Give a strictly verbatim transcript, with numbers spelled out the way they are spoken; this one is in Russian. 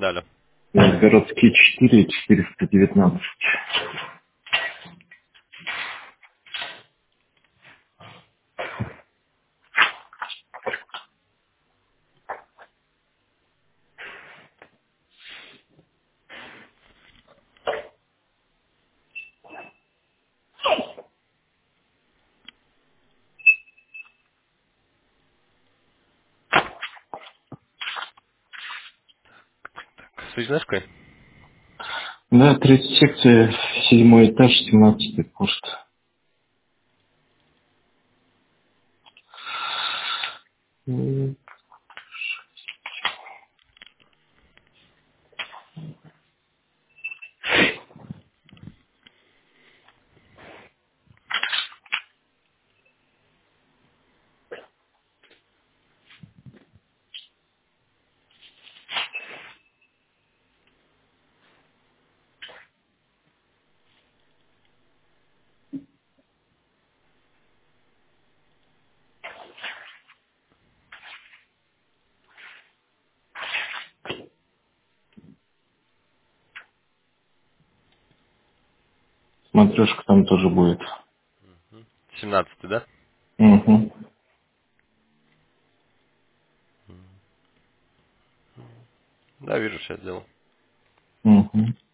Далее. Городские четыре, четыреста девятнадцать. Суть знаешь какой? Да, третья секция, седьмой этаж, семнадцатый курс. М, Смотрешка там тоже будет. Семнадцатый, да? Угу. Да, вижу, сейчас сделал. Угу.